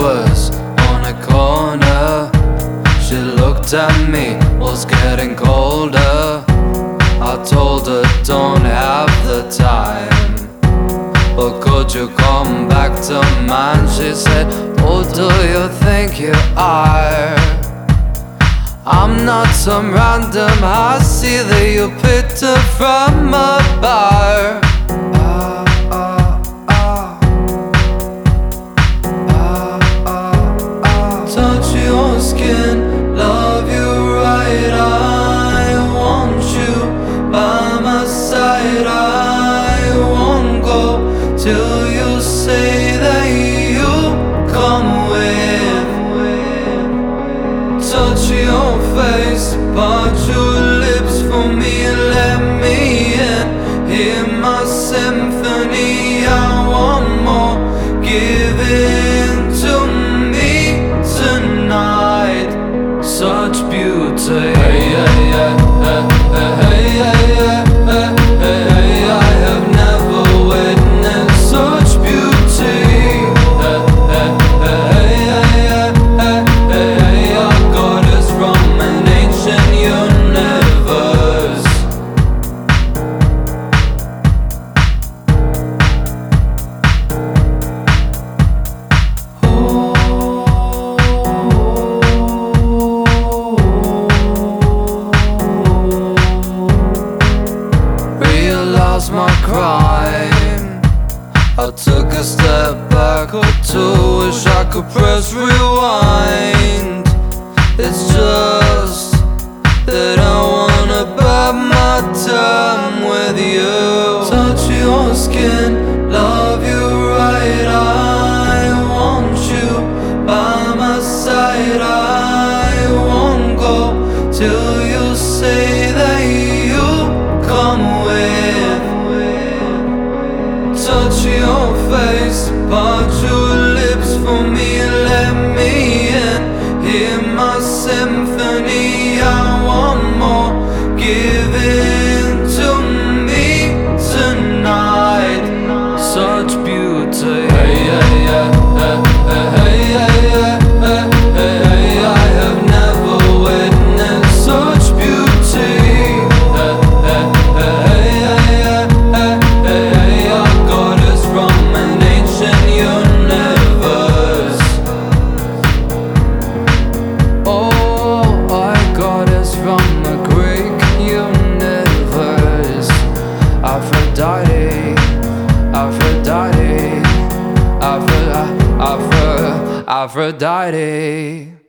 was on a corner. She looked at me, was getting colder. I told her don't have the time, but could you come back to mine? She said, who do you think you are? I'm not some random hussy that you picked up from a bar. Touch your skin, love you right. I want you by my side. I won't go till you say that you come with. Touch your face, part your lips for me, let me in. Hear my symphony, I want more. Give in to me tonight. Such beauty. Hey, hey, hey, hey, hey, hey, hey, hey, hey, I have never witnessed such beauty. Hey, hey, hey, hey, hey, hey, hey, our God is from an ancient universe. Realized my crime. I took a step back or two. Wish I could press rewind. It's just that I wanna bide my time with you. Touch your skin, love you right. I want you by my side. I won't go till you say that you come with. Touch your face, part your lips for me, let me in. Hear my symphony, I want more. Give in to me tonight. Such beauty. Hey, hey, hey, hey, hey, hey, hey, hey, hey, I have never witnessed such beauty. Hey, hey, hey, hey, hey, hey, hey, our God is from an ancient universe. Oh, our God is from a Greek universe. Aphrodite, Aphrodite, Aphrodite.